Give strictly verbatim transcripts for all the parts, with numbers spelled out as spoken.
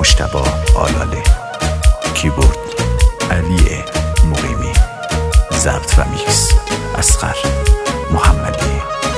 مجتبی آلاله، کیبورد علی مقیمی، ضبط و میکس اصغر محمدی.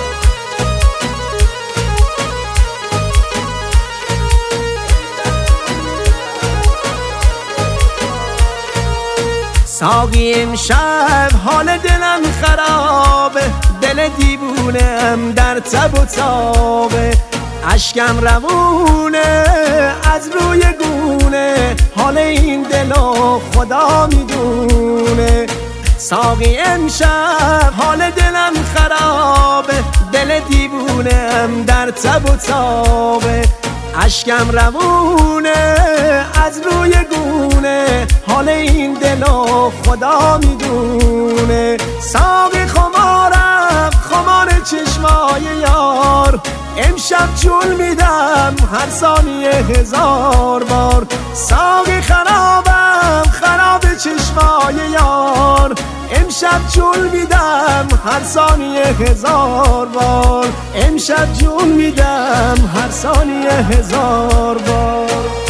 ساقی امشب حال دلم خرابه، دل دیوونم در تب و تابه، اشکم روونه از روی گونه، حال این دلو خدا میدونه. ساقی امشب حال دلم خرابه، دل دیوونم در تب و تابه، اشکم روونه از روی گونه، حال این دلو خدا میدونه. ساقی خمارم خمار چشمای یار، امشب جول میدم هر ثانیه هزار بار. ساقی خرابم خراب چشمای یار، امشب جول میدم هر ثانیه هزار بار، امشب جول میدم هر ثانیه هزار بار.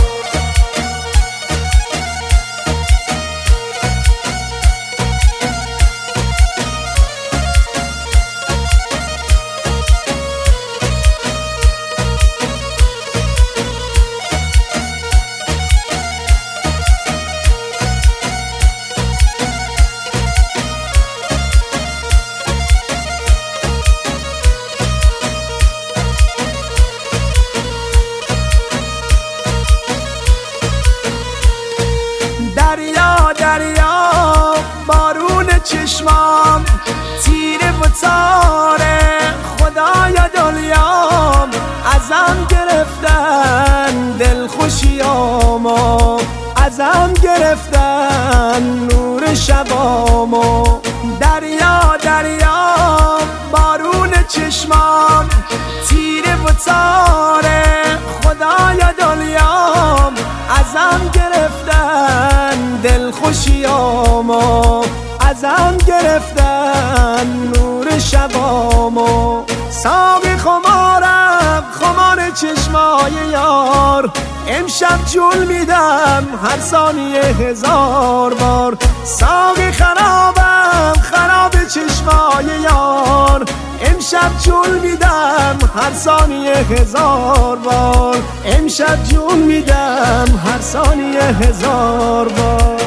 دریا دریا بارون چشمام، تیره و تاره خدایا دلیام، ازم گرفتن دل خوشیامو، ازم گرفتن نور شبامو. دریا دریا بارون چشمام، تیره و تاره خدایا دلیام، ازم گرفتن دل خوشیامو، ازم گرفتن نور شبامو. ساقی خمارم خمار چشمای یار، امشب جول میدم هر ثانیه هزار بار. ساقی خرابم خراب چشمای یار، امشب جول میدم هر ثانیه هزار بار، امشب جول میدم هر ثانیه هزار بار.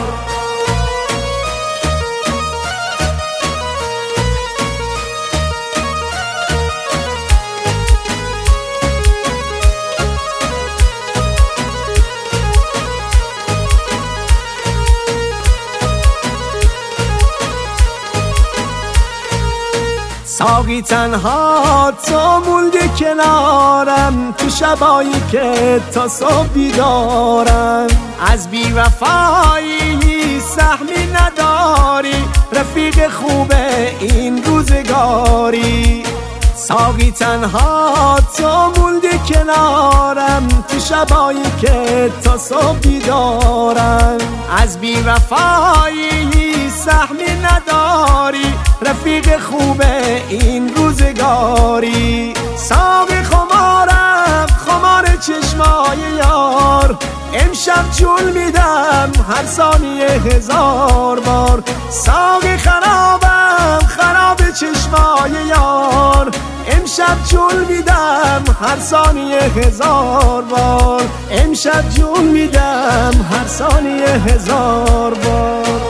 ساقی تنها تو موندی کنارم، تو شبایی که تا صبح بیدارم، از بی وفایی سهمی نداری، رفیق خوب این روزگاری. ساقی تنها تو موندی کنارم، تو شبایی که تا صبح بیدارم، از بی وفایی سهمی نداری، رفیق خوب این روزگاری. ساقی خمارم خمار چشمای یار، امشب جول میدم هر ثانیه هزار بار. ساقی خرابم خراب چشمای یار، امشب جول میدم هر ثانیه هزار بار، امشب جول میدم هر ثانیه هزار بار.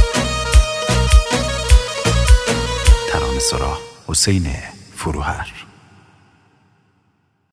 حسین فروهر.